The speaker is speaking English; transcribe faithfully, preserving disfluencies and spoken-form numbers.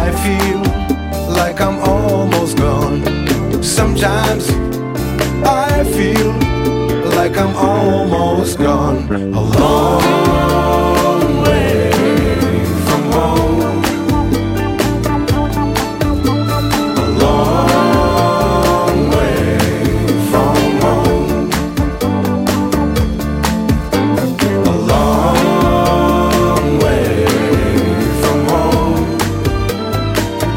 I feel like I'm almost gone. Sometimes I feel like I'm almost gone. Alone.